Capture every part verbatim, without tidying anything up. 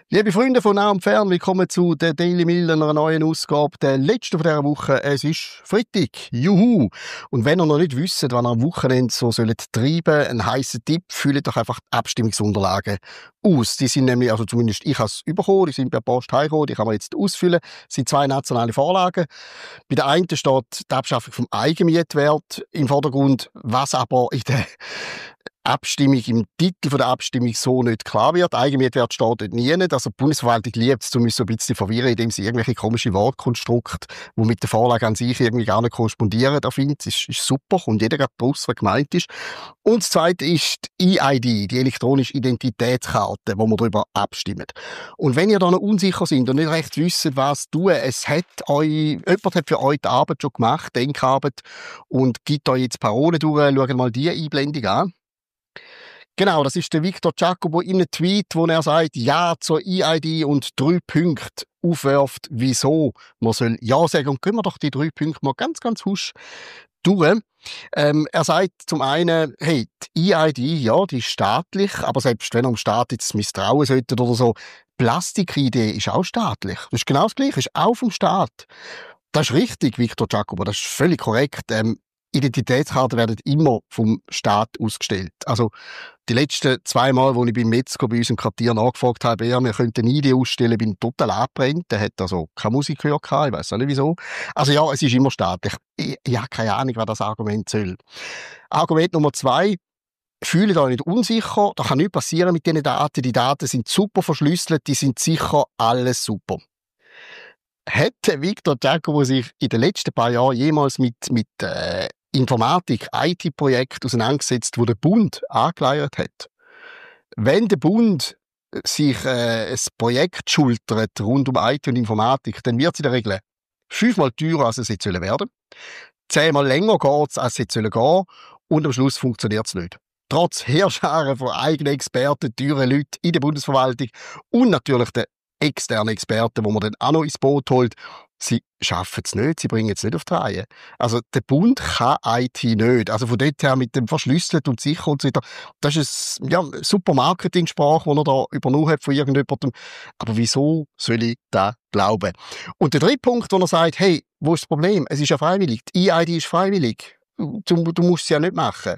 Liebe Freunde von nah und fern, willkommen zu der Daily Mail, einer neuen Ausgabe, der letzten von dieser Woche. Es ist Freitag, juhu! Und wenn ihr noch nicht wisst, wann ihr am Wochenende so sollt treiben, ein heißer Tipp, füllt doch einfach die Abstimmungsunterlagen aus. Die sind nämlich, also zumindest ich habe es bekommen, die sind per Post heimgekommen, die kann man jetzt ausfüllen. Es sind zwei nationale Vorlagen. Bei der einen steht die Abschaffung vom Eigenmietwert im Vordergrund, was aber in der Abstimmung, im Titel der Abstimmung so nicht klar wird. Eigenmietwert steht dort nie. Also die Bundesverwaltung liebt es, um so ein bisschen verwirren, indem sie irgendwelche komischen Wortkonstrukte, die mit der Vorlage an sich irgendwie gar nicht korrespondieren, erfindet. Das ist, ist super und jeder geht draus, was gemeint ist. Und das Zweite ist die E I D, die elektronische Identitätskarte, wo wir darüber abstimmen. Und wenn ihr da noch unsicher seid und nicht recht wisst, was tun, es hat euch, jemand hat für euch die Arbeit schon gemacht, Denkarbeit, und gibt euch jetzt Parolen durch. Schaut mal diese Einblendung an. Genau, das ist der Victor Giacobo in einem Tweet, wo er sagt, ja zur E I D und drei Punkte aufwirft, wieso man soll ja sagen. Und gehen wir doch die drei Punkte mal ganz, ganz husch durch. Ähm, er sagt zum einen, hey, die E I D, ja, die ist staatlich, aber selbst wenn er dem Staat jetzt misstrauen sollte oder so, Plastik-I D ist auch staatlich. Das ist genau das Gleiche, ist auch vom Staat. Das ist richtig, Victor Giacobo, das ist völlig korrekt. Ähm, Identitätskarten werden immer vom Staat ausgestellt. Also die letzten zwei Mal, wo ich beim Metzger bei uns im Quartier nachgefragt habe, ja, wir könnten eine I D ausstellen, bin ich total abgebrannt. Der hat also keine Musik gehört, ich weiss auch nicht wieso. Also ja, es ist immer staatlich. Ich, ich habe keine Ahnung, was das Argument soll. Argument Nummer zwei: Fühle euch nicht unsicher, da kann nichts passieren mit diesen Daten. Die Daten sind super verschlüsselt, die sind sicher alles super. Hätte Victor Giacomo sich in den letzten paar Jahren jemals mit, mit äh, Informatik, I T-Projekten auseinandergesetzt, wo der Bund angeleiert hat? Wenn der Bund sich äh, ein Projekt schultert rund um I T und Informatik, dann wird es in der Regel fünfmal teurer, als es jetzt werden soll, zehnmal länger geht es, als es jetzt gehen soll, und am Schluss funktioniert es nicht. Trotz Heerscharen von eigenen Experten, teuren Leuten in der Bundesverwaltung und natürlich der externe Experten, die man dann auch noch ins Boot holt, sie schaffen es nicht, sie bringen es nicht auf die Reihe. Also der Bund kann I T nicht. Also von dort her mit dem verschlüsselt und sicher und so weiter, das ist eine ja, super Marketing-Sprache, die er da übernommen hat von irgendjemandem. Aber wieso soll ich da glauben? Und der dritte Punkt, wo er sagt, hey, wo ist das Problem? Es ist ja freiwillig. Die E I D ist freiwillig. Du, du musst es ja nicht machen.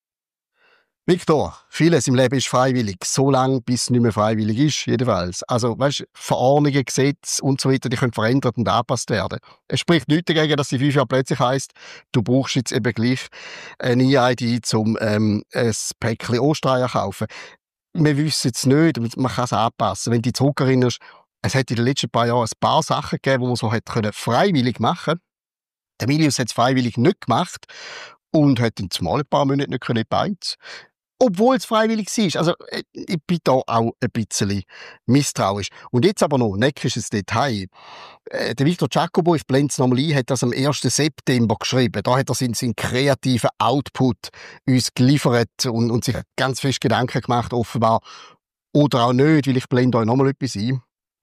Victor, vieles im Leben ist freiwillig, so lange, bis es nicht mehr freiwillig ist, jedenfalls. Also, weißt, Verordnungen, Gesetze und so weiter, die können verändert und angepasst werden. Es spricht nichts dagegen, dass in fünf Jahren plötzlich heisst, du brauchst jetzt eben gleich eine E I D, um ähm, ein Päckchen Ostreier zu kaufen. Wir wissen es nicht, man kann es anpassen. Wenn du dich zurückerinnerst, es hat in den letzten paar Jahren ein paar Sachen gegeben, die man so hat können freiwillig machen konnte. Der Milius hat es freiwillig nicht gemacht und hat dann zumal ein paar Monate nicht können beizen. Obwohl es freiwillig war. Also, ich bin da auch ein bisschen misstrauisch. Und jetzt aber noch, neckisches Detail. Äh, der Victor Giacobo, ich blende es nochmal ein, hat das am ersten September geschrieben. Da hat er seinen, seinen kreativen Output uns geliefert und, und sich ganz fest Gedanken gemacht, offenbar. Oder auch nicht, weil ich blende euch nochmal etwas ein.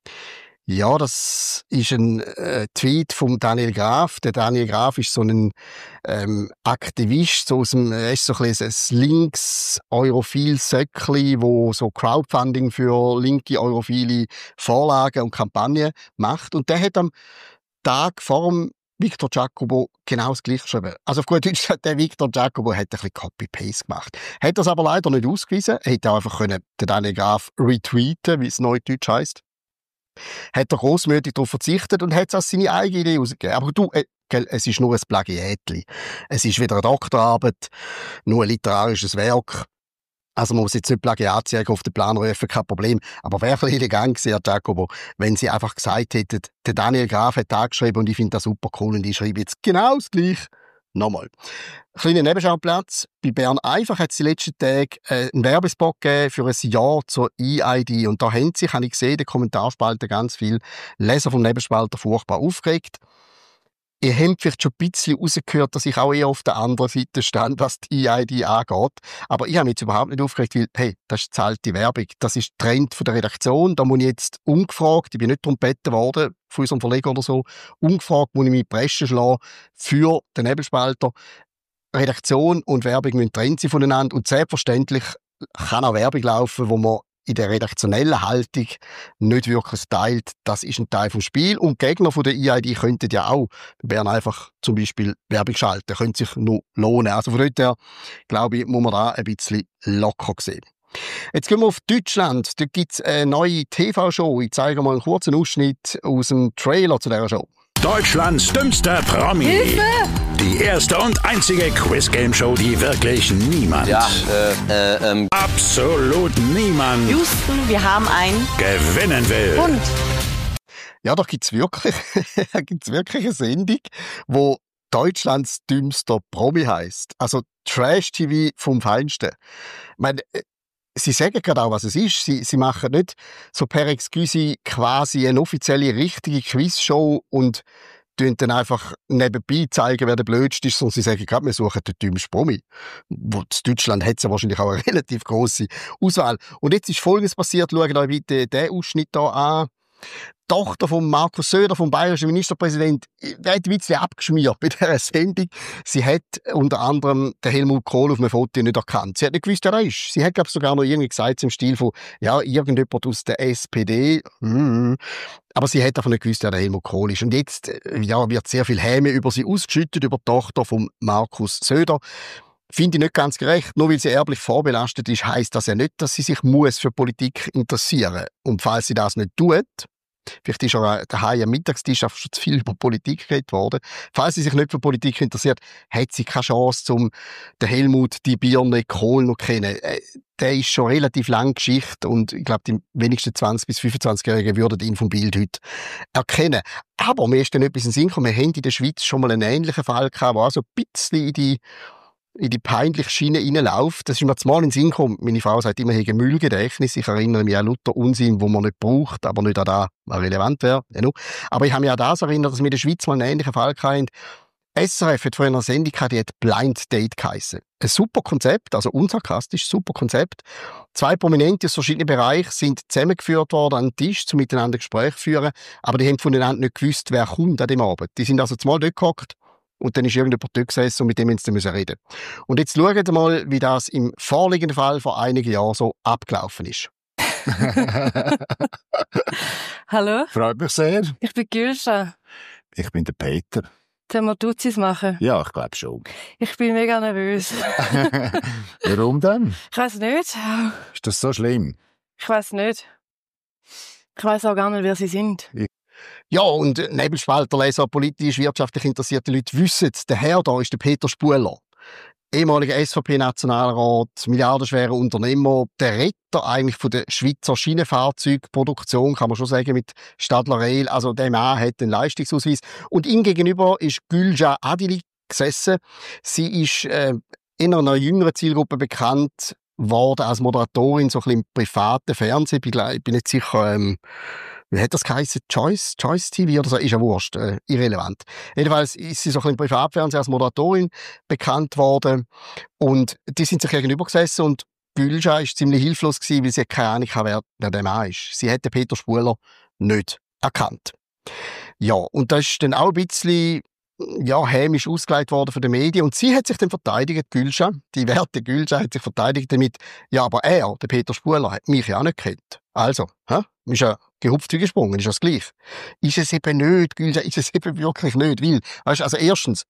Ja, das ist ein äh, Tweet von Daniel Graf. Der Daniel Graf ist so ein ähm, Aktivist, so aus dem, er ist so ein, ein links europhil Söckli, wo so Crowdfunding für linke europhile Vorlagen und Kampagnen macht. Und der hat am Tag vor dem Victor Giacobo genau das Gleiche geschrieben. Also auf gut Deutsch, der Victor Giacobo hat ein bisschen Copy-Paste gemacht. Hat das aber leider nicht ausgewiesen. Er hätte einfach können den Daniel Graf retweeten, wie es neudeutsch heisst. Hat er grossmütig darauf verzichtet und hat es als seine eigene Idee rausgegeben. Aber du, äh, gell, es ist nur ein Plagiätli. Es ist weder eine Doktorarbeit, nur ein literarisches Werk. Also man muss jetzt nicht Plagiatsjäger auf den Plan rufen, kein Problem. Aber wäre ein elegant gewesen, Herr Giacobo, wenn Sie einfach gesagt hätten, der Daniel Graf hat angeschrieben und ich finde das super cool und ich schreibe jetzt genau das Gleiche. Nochmal. Kleiner Nebenschauplatz. Bei Bern einfach hat es die letzten Tage äh, einen Werbespot gegeben für ein Jahr zur E I D. Und da haben sich, habe ich gesehen, in den Kommentarspalten ganz viele Leser vom Nebenspalter furchtbar aufgeregt. Ihr habt vielleicht schon ein bisschen rausgehört, dass ich auch eher auf der anderen Seite stand, was die E I D angeht. Aber ich habe mich jetzt überhaupt nicht aufgeregt, weil, hey, das ist zahlte Werbung. Das ist Trend von der Redaktion. Da muss ich jetzt ungefragt, ich bin nicht darum gebeten worden, von unserem Verleger oder so, ungefragt muss ich mich preschen schlagen für den Nebelspalter. Redaktion und Werbung müssen getrennt sein voneinander. Und selbstverständlich kann auch Werbung laufen, wo man in der redaktionellen Haltung nicht wirklich teilt. Das ist ein Teil vom Spiel. Und die Gegner von der E I D könnten ja auch Bern einfach zum Beispiel Werbung schalten, können sich nur lohnen. Also von dort her, glaube ich, muss man da ein bisschen locker sehen. Jetzt gehen wir auf Deutschland. Dort gibt es eine neue T V-Show. Ich zeige mal einen kurzen Ausschnitt aus dem Trailer zu dieser Show. Deutschlands dümmster Promi. Hilfe! Die erste und einzige Quiz-Game-Show, die wirklich niemand, Ja, äh, äh, ähm. absolut niemand Houston, wir haben ein gewinnen will. Hund. Ja, da gibt es wirklich, gibt's wirklich eine Sendung, wo Deutschlands dümmster Promi heisst. Also Trash-T V vom Feinsten. Ich meine, Sie sagen gerade auch, was es ist. Sie, sie machen nicht so per Excuse quasi eine offizielle, richtige Quizshow und tun dann einfach nebenbei zeigen, wer der Blödste ist, sondern sie sagen gerade, wir suchen den dümmsten Promi. Wo in Deutschland hat es ja wahrscheinlich auch eine relativ grosse Auswahl. Und jetzt ist Folgendes passiert. Schaut euch bitte diesen Ausschnitt hier an. Die Tochter von Markus Söder, vom bayerischen Ministerpräsident, der hat ein bisschen abgeschmiert bei dieser Sendung. Sie hat unter anderem den Helmut Kohl auf einem Foto nicht erkannt. Sie hat nicht gewusst, wer er ist. Sie hat, glaube ich, sogar noch irgendwie gesagt, im Stil von, ja, irgendjemand aus der S P D. Mm. Aber sie hat einfach nicht gewusst, wer der Helmut Kohl ist. Und jetzt ja, wird sehr viel Häme über sie ausgeschüttet, über die Tochter von Markus Söder. Finde ich nicht ganz gerecht. Nur weil sie erblich vorbelastet ist, heisst das ja nicht, dass sie sich muss für Politik interessieren muss. Und falls sie das nicht tut, vielleicht ist auch daheim am Mittagstisch einfach schon zu viel über Politik geredet worden. Falls sie sich nicht für Politik interessiert, hat sie keine Chance, um den Helmut, die Birne, Kohl noch zu kennen. Der ist schon relativ lange Geschichte und ich glaube, die wenigsten zwanzig- bis fünfundzwanzigjährigen würden ihn vom Bild heute erkennen. Aber mir ist dann etwas in den Sinn gekommen. Wir haben in der Schweiz schon mal einen ähnlichen Fall gehabt, der auch so ein bisschen in die in die peinliche Schiene reinläuft. Das ist mir zumal in den Sinn gekommen. Meine Frau sagt immer, ich habe ein Müllgedächtnis. Ich erinnere mich an lauter Unsinn, wo man nicht braucht, aber nicht an das, was relevant wäre. Aber ich habe mich an das erinnert, dass wir in der Schweiz mal einen ähnlichen Fall hatten. S R F hat vor einer Sendung gehabt, die hat Blind Date geheissen. Ein super Konzept, also unsarkastisch, super Konzept. Zwei Prominente aus verschiedenen Bereichen sind zusammengeführt worden an den Tisch, um miteinander Gespräche zu führen, aber die haben voneinander nicht gewusst, wer kommt an dem Abend. Die sind also zumal dort gehockt. Und dann ist irgendjemand dort gesessen und mit dem müssen sie reden. Und jetzt schauen wir mal, wie das im vorliegenden Fall vor einigen Jahren so abgelaufen ist. Hallo, Freut mich sehr. ich bin Gülscha. Ich bin der Peter. Sollen wir Duzis machen? Ja, ich glaube schon. Ich bin mega nervös. Warum denn? Ich weiss nicht. Ist das so schlimm? Ich weiss nicht. Ich weiss auch gar nicht, wer sie sind. Ja, und Nebelspalterleser, politisch, wirtschaftlich interessierte Leute wissen, der Herr da ist der Peter Spuhler. Ehemaliger S V P-Nationalrat, milliardenschwerer Unternehmer, der Retter eigentlich von der Schweizer Schienenfahrzeugproduktion, kann man schon sagen, mit Stadler Rail. Also der Mann hat den Leistungsausweis. Und ihm gegenüber ist Gülscha Adili gesessen. Sie ist äh, in einer jüngeren Zielgruppe bekannt worden als Moderatorin, so ein bisschen im privaten Fernsehen. Ich bin, ich bin nicht sicher, ähm, wie hat das geheißen? Choice? Choice T V oder so? Ist ja wurscht. Äh, irrelevant. Jedenfalls ist sie so ein bisschen im Privatfernsehen als Moderatorin bekannt worden. Und die sind sich gegenüber gesessen und Gülscha war ziemlich hilflos gewesen, weil sie keine Ahnung hatte, wer, wer der Mann ist. Sie hat den Peter Spuhler nicht erkannt. Ja, und das ist dann auch ein bisschen ja, hämisch ausgelegt worden von den Medien. Und sie hat sich dann verteidigt, Gülscha, die werte Gülscha hat sich verteidigt damit, ja, aber er, der Peter Spuhler, hat mich ja auch nicht gekannt. Also, hä? Ist ja gehupft wie gesprungen, ist das gleich. Ist es eben nicht, Gülscha, ist es eben wirklich nicht, weil, weißt, also erstens,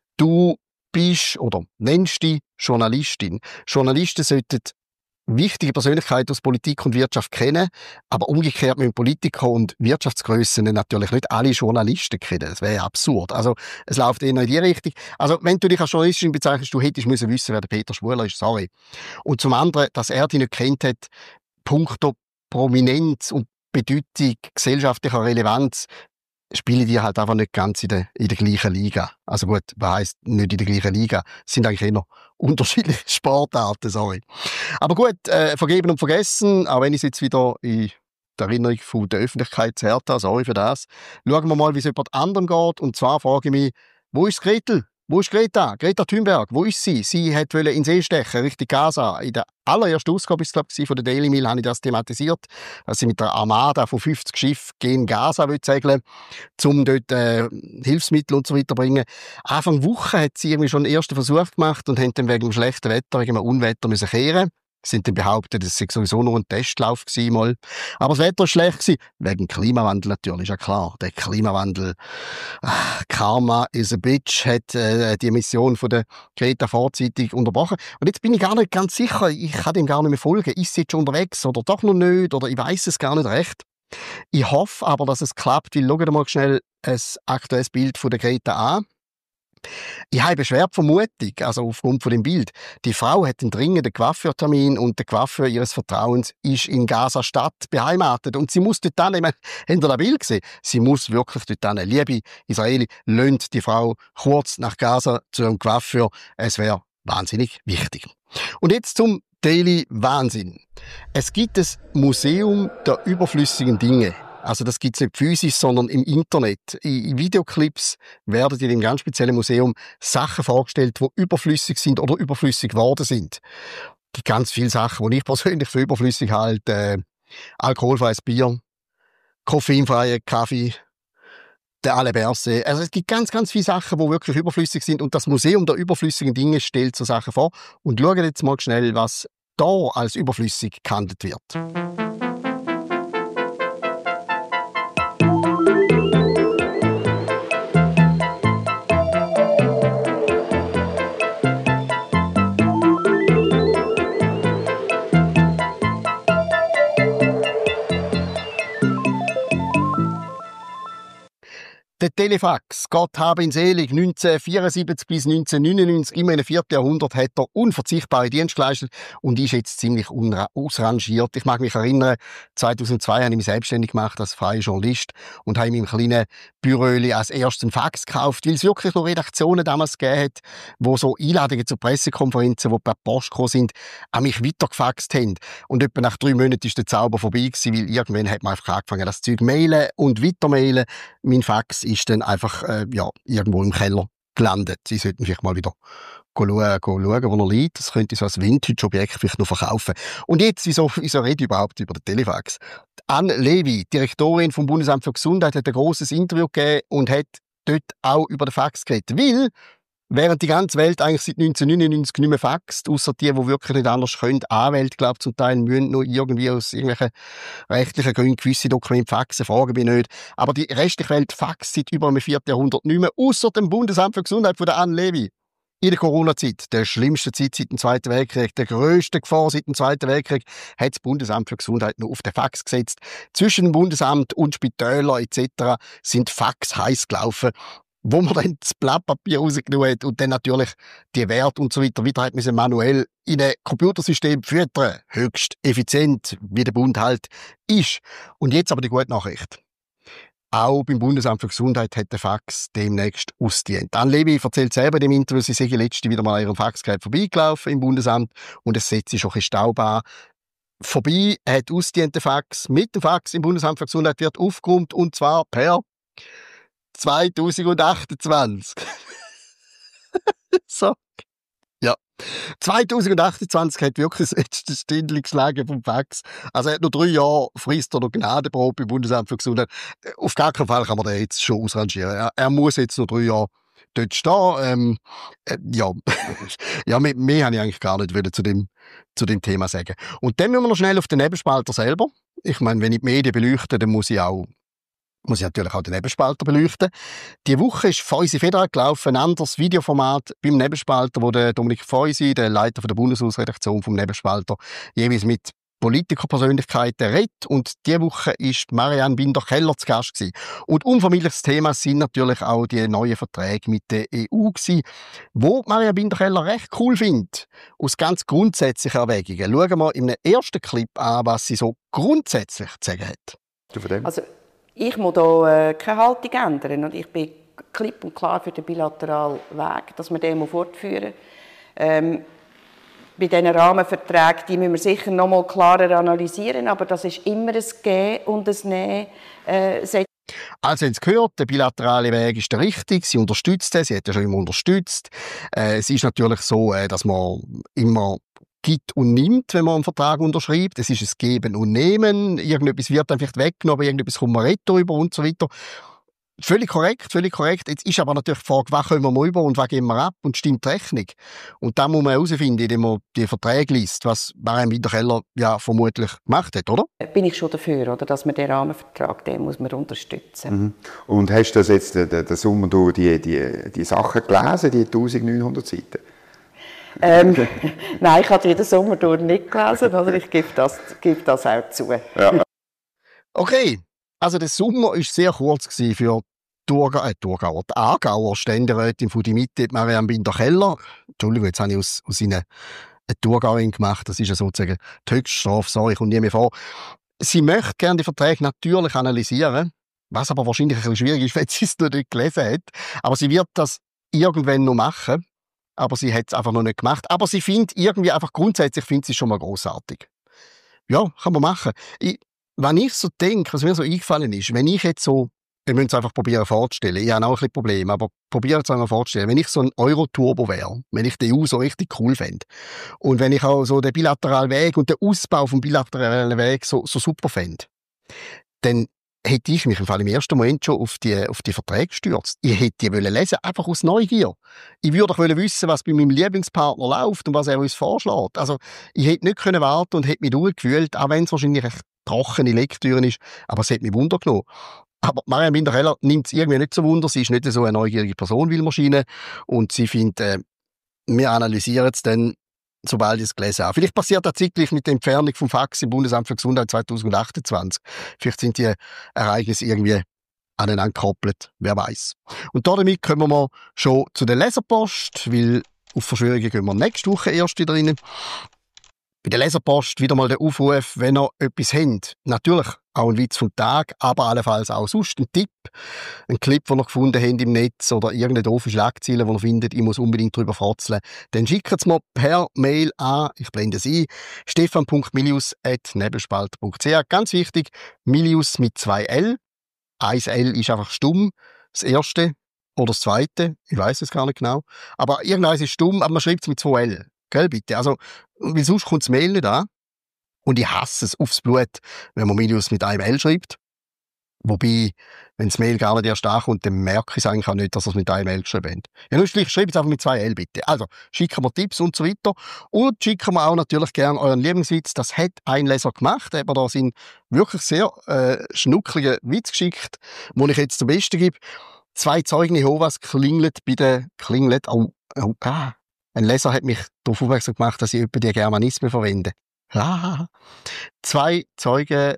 du bist oder nennst dich Journalistin. Journalisten sollten wichtige Persönlichkeiten aus Politik und Wirtschaft kennen, aber umgekehrt müssen Politiker und Wirtschaftsgrössen natürlich nicht alle Journalisten kennen. Das wäre ja absurd. Also, es läuft eher in die Richtung. Also, wenn du dich als Journalistin bezeichnest, du hättest müssen wissen, wer der Peter Spuhler ist, sorry. Und zum anderen, dass er dich nicht kennt hat, punkto Prominenz und Bedeutung, gesellschaftlicher Relevanz, spielen die halt einfach nicht ganz in der, in der gleichen Liga. Also gut, was heisst nicht in der gleichen Liga? Es sind eigentlich eher unterschiedliche Sportarten, sorry. Aber gut, äh, vergeben und vergessen, auch wenn ich es jetzt wieder in der Erinnerung von der Öffentlichkeit zerrt habe, sorry für das. Schauen wir mal, wie es jemand anderem geht. Und zwar frage ich mich, wo ist Gretel? Wo ist Greta? Greta Thunberg, wo ist sie? Sie wollte in den See stechen, Richtung Gaza. In der allerersten Ausgabe ist es, von der Daily Mail habe ich das thematisiert, dass sie mit einer Armada von fünfzig Schiffen gegen Gaza segeln will, um dort äh, Hilfsmittel und so weiter zu bringen. Anfang Woche hat sie irgendwie schon einen ersten Versuch gemacht und haben dann wegen dem schlechten Wetter, wegen einem Unwetter müssen kehren. sind dann behauptet, es sei sowieso nur ein Testlauf gewesen, mal. Aber das Wetter war schlecht gewesen. Wegen Klimawandel natürlich, ist ja klar. Der Klimawandel, ah, Karma is a bitch, hat äh, die Mission von der Greta vorzeitig unterbrochen. Und jetzt bin ich gar nicht ganz sicher, ich kann dem gar nicht mehr folgen. Ist sie jetzt schon unterwegs oder doch noch nicht? Oder ich weiß es gar nicht recht. Ich hoffe aber, dass es klappt, weil schaut mal schnell ein aktuelles Bild von der Greta an. Ich habe eine schwere Vermutung, also aufgrund von dem Bild. Die Frau hat einen dringenden Coiffeurtermin und der Coiffeur ihres Vertrauens ist in Gaza-Stadt beheimatet. Und sie muss dort hin, ich meine, habt ihr das Bild gesehen? Sie muss wirklich dort hin. Liebe Israeli, lönt die Frau kurz nach Gaza zu einem Coiffeur. Es wäre wahnsinnig wichtig. Und jetzt zum Daily Wahnsinn. Es gibt ein Museum der überflüssigen Dinge. Also das gibt es nicht physisch, sondern im Internet. In Videoclips werden in dem ganz speziellen Museum Sachen vorgestellt, die überflüssig sind oder überflüssig geworden sind. Es gibt ganz viele Sachen, die ich persönlich für überflüssig halte. Äh, alkoholfreies Bier, koffeinfreier Kaffee, der Alle-Berse. Also es gibt ganz, ganz viele Sachen, die wirklich überflüssig sind. Und das Museum der überflüssigen Dinge stellt so Sachen vor. Und schaut jetzt mal schnell, was da als überflüssig gehandelt wird. Der Telefax, Gott habe ihn selig, neunzehnhundertvierundsiebzig bis neunzehnhundertneunundneunzig, immer im vierten Jahrhundert, hat er unverzichtbare Dienste geleistet und ist jetzt ziemlich ausrangiert. Ich mag mich erinnern, zweitausendzwei habe ich mich selbstständig gemacht als freier Journalist und habe in meinem kleinen Büröli als ersten Fax gekauft, weil es wirklich noch Redaktionen damals gegeben hat, wo so Einladungen zu Pressekonferenzen, die per Post gekommen sind, an mich weitergefaxt haben. Und etwa nach drei Monaten ist der Zauber vorbei gewesen, weil irgendwann hat man einfach angefangen, das Zeug mailen und weitermailen. Mein Fax ist dann einfach äh, ja, irgendwo im Keller gelandet. Sie sollten vielleicht mal wieder schauen, schauen, wo er liegt. Das könnte so als Vintage-Objekt vielleicht noch verkaufen. Und jetzt, wieso, wieso rede ich überhaupt über den Telefax? Anne Levy, Direktorin vom Bundesamt für Gesundheit, hat ein grosses Interview gegeben und hat dort auch über den Fax geredet. Weil, während die ganze Welt eigentlich seit neunzehnhundertneunundneunzig nicht mehr faxt, ausser die, die wirklich nicht anders können, Anwälte, glaube ich, zum Teil müssen noch irgendwie aus irgendwelchen rechtlichen Gründen gewisse Dokumente faxen, fragen mich nicht. Aber die restliche Welt faxt seit über einem vierten Jahrhundert nicht mehr, ausser dem Bundesamt für Gesundheit von der Anne Levy. In der Corona-Zeit, der schlimmsten Zeit seit dem Zweiten Weltkrieg, der grössten Gefahr seit dem Zweiten Weltkrieg, hat das Bundesamt für Gesundheit noch auf den Fax gesetzt. Zwischen dem Bundesamt und Spitälern et cetera sind Fax heiß gelaufen, wo man dann das Blattpapier rausgenommen hat und dann natürlich die Werte und so weiter wieder hat müssen manuell in ein Computersystem füttern. Höchst effizient, wie der Bund halt ist. Und jetzt aber die gute Nachricht. Auch beim Bundesamt für Gesundheit hat der Fax demnächst ausgedient. Anne Levy erzählt selber in dem Interview, sie sei letzte wieder mal an ihrem Faxgerät vorbeigelaufen im Bundesamt und es setzt sich schon ein bisschen Staub an. Vorbei hat ausgedient der Fax. Mit dem Fax im Bundesamt für Gesundheit wird aufgeräumt und zwar per zweitausendachtundzwanzig. so. Ja. zweitausendachtundzwanzig hat wirklich das letzte Stündchen geschlagen vom Fax. Also er hat noch drei Jahre, frisst er noch Gnadenbrot beim Bundesamt für Gesundheit. Auf gar keinen Fall kann man den jetzt schon ausrangieren. Er, er muss jetzt noch drei Jahre dort stehen. Ähm, äh, ja, ja mehr, mehr habe ich eigentlich gar nicht zu dem, zu dem Thema sagen. Und dann müssen wir noch schnell auf den Nebenspalter selber. Ich meine, wenn ich die Medien beleuchte, dann muss ich auch muss ich natürlich auch den Nebenspalter beleuchten. Die Woche ist Feusi Federer gelaufen, ein anderes Videoformat beim Nebenspalter, wo der Dominik Feusi, der Leiter der Bundeshausredaktion vom Nebenspalter, jeweils mit Politikerpersönlichkeiten redet. Und diese Woche war Marianne Binder-Keller zu Gast gewesen. Und unvermeidliches Thema sind natürlich auch die neuen Verträge mit der E U gewesen, wo Marianne Binder-Keller recht cool findet. Aus ganz grundsätzlichen Erwägungen. Schauen wir im ersten Clip an, was sie so grundsätzlich zu sagen hat. Also ich muss hier äh, keine Haltung ändern und ich bin klipp und klar für den bilateralen Weg, dass wir den fortführen. Ähm, bei diesen Rahmenverträgen, die müssen wir sicher noch mal klarer analysieren, aber das ist immer ein Gehen und ein Nehmen. Äh, Also, haben Sie gehört, der bilaterale Weg ist der richtige. Sie unterstützt es, sie hat ja schon immer unterstützt. Äh, es ist natürlich so, äh, dass man immer gibt und nimmt, wenn man einen Vertrag unterschreibt. Es ist ein Geben und Nehmen. Irgendetwas wird dann vielleicht weggenommen, aber irgendetwas kommt man retour über und so weiter. Völlig korrekt, völlig korrekt. Jetzt ist aber natürlich die Frage, was können wir mal über und was geben wir ab und stimmt die Rechnung? Und da muss man herausfinden, indem man die Verträge liest, was Marianne Winterkeller ja vermutlich gemacht hat, oder? Bin ich schon dafür, oder, dass man den Rahmenvertrag, den muss man unterstützen. Mhm. Und hast du das jetzt, den, den Sommer durch die, die, die Sachen gelesen, die neunzehnhundert Seiten? Ähm, nein, ich habe die den Sommer durch nicht gelesen, oder? Ich gebe das, gebe das auch zu. Ja. Okay, also der Sommer war sehr kurz für die Thurgau, äh, Thurgauer, die Aargauer Ständerätin von die Mitte, Marianne Winterkeller. Entschuldigung, jetzt habe ich aus, aus ihnen eine Thurgauerin gemacht. Das ist ja sozusagen die Höchststrafe, sorry, ich komme nie mehr vor. Sie möchte gerne die Verträge natürlich analysieren, was aber wahrscheinlich ein bisschen schwierig ist, wenn sie es noch nicht gelesen hat. Aber sie wird das irgendwann noch machen. Aber sie hat es einfach noch nicht gemacht. Aber sie findet irgendwie einfach grundsätzlich, findet sie schon mal grossartig. Ja, kann man machen. Ich, wenn ich so denke, was mir so eingefallen ist, wenn ich jetzt so, wir müssen es einfach probieren vorzustellen, ich habe auch ein bisschen Probleme, aber probieren es einmal vorzustellen, wenn ich so ein Euro-Turbo wäre, wenn ich die E U so richtig cool fände und wenn ich auch so den bilateralen Weg und den Ausbau vom bilateralen Weg so, so super fände, dann hätte ich mich im Fall im ersten Moment schon auf die, auf die Verträge gestürzt. Ich hätte die wollen lesen, einfach aus Neugier. Ich würde doch wollen wissen, was bei meinem Lieblingspartner läuft und was er uns vorschlägt. Also, ich hätte nicht können warten und hätte mich durchgefühlt, auch wenn es wahrscheinlich eine trockene Lektüre ist, aber es hat mich Wunder genommen. Aber Marianne Winterkeller nimmt es irgendwie nicht so Wunder. Sie ist nicht so eine neugierige Person wie die Maschine und sie findet, äh, wir analysieren es dann, sobald ich es gelesen habe. Vielleicht passiert das zeitgleich mit der Entfernung vom Fax im Bundesamt für Gesundheit zwanzig achtundzwanzig. Vielleicht sind die Ereignisse irgendwie aneinander gekoppelt, wer weiß. Und damit kommen wir mal schon zu der Leserpost, weil auf Verschwörungen gehen wir nächste Woche erst wieder rein. Bei der Leserpost wieder mal der Aufruf, wenn ihr etwas habt. Natürlich auch ein Witz vom Tag, aber allenfalls auch sonst ein Tipp, ein Clip, den ihr gefunden habt im Netz oder irgendeine doofe Schlagzeile, die ihr findet, ich muss unbedingt drüber frotzeln. Dann schickt es mir per Mail an, ich blende es ein, stefan punkt milius at nebelspalter punkt c h. Ganz wichtig, Milius mit zwei L. Eins L ist einfach stumm, das erste oder das zweite, ich weiß es gar nicht genau. Aber irgendeines ist stumm, aber man schreibt es mit zwei L. Gell, bitte? Also, weil sonst kommt das Mail nicht an. Und ich hasse es aufs Blut, wenn man Milius mit einem L schreibt. Wobei, wenn das Mail gar nicht erst ankommt, dann merke ich es eigentlich auch nicht, dass er es mit einem L geschrieben hat. Ja, nun schreibt es einfach mit zwei L, bitte. Also, schicken wir Tipps und so weiter. Und schicken wir auch natürlich gerne euren Lieblingswitz. Das hat ein Leser gemacht. Er hat mir da seinen wirklich sehr äh, schnuckligen Witz geschickt, den ich jetzt zum Besten gebe. Zwei Zeugen Jehovas klingelt bei der... Klingelt... Oh, oh, ah. Ein Leser hat mich darauf aufmerksam gemacht, dass ich etwa die Germanismen verwende. Ah. Zwei Zeugen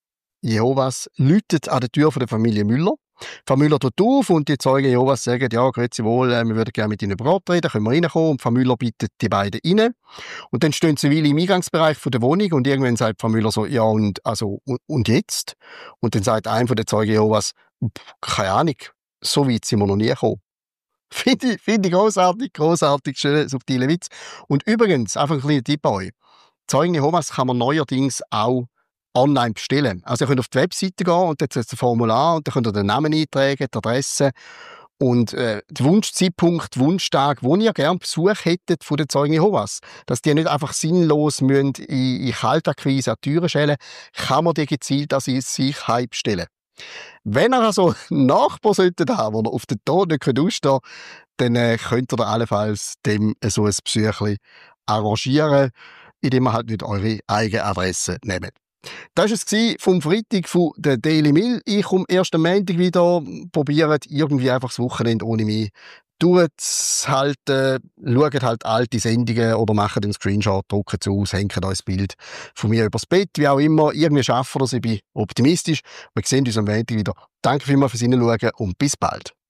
Jehovas läuten an der Tür von der Familie Müller. Frau Müller tut auf und die Zeugen Jehovas sagen, ja, grüezi wohl, wir würden gerne mit Ihnen über Gott reden, können wir reinkommen? Und Frau Müller bittet die beiden rein. Und dann stehen sie im Eingangsbereich von der Wohnung und irgendwann sagt Frau Müller so, ja, und, also, und, und jetzt? Und dann sagt einer von den Zeugen Jehovas, keine Ahnung, so weit sind wir noch nie gekommen. Finde ich, find ich grossartig, grossartig, schöner, subtiler Witz. Und übrigens, einfach ein kleiner Tipp an euch. Zeugen Jehovas kann man neuerdings auch online bestellen. Also ihr könnt auf die Webseite gehen und dann ist ein Formular und dann könnt ihr den Namen eintragen, die Adresse und äh, den Wunschzeitpunkt, Wunschtag, wo ihr gerne Besuch hättet von den Zeugen Jehovas. Dass die nicht einfach sinnlos müssen in, in Kaltakquise an die Türen schellen, kann man die gezielt an sich heim bestellen. Wenn ihr also einen Nachbar solltet haben, wo ihr auf den Tod nicht ausstehen könnt, dann äh, könnt ihr allenfalls dem so ein Besuchchen arrangieren, indem ihr halt nicht eure eigene Adresse nehmt. Das war es vom Freitag von der Daily Mill. Ich komme erst am Montag wieder, probiert irgendwie einfach das Wochenende ohne mich durchzuhalten, schaut halt alte Sendungen oder macht einen Screenshot, druckt es aus, hängt euch das Bild von mir übers Bett, wie auch immer. Irgendwie schaffen wir das, ich bin optimistisch. Wir sehen uns am Montag wieder. Danke vielmals fürs Hinschauen und bis bald.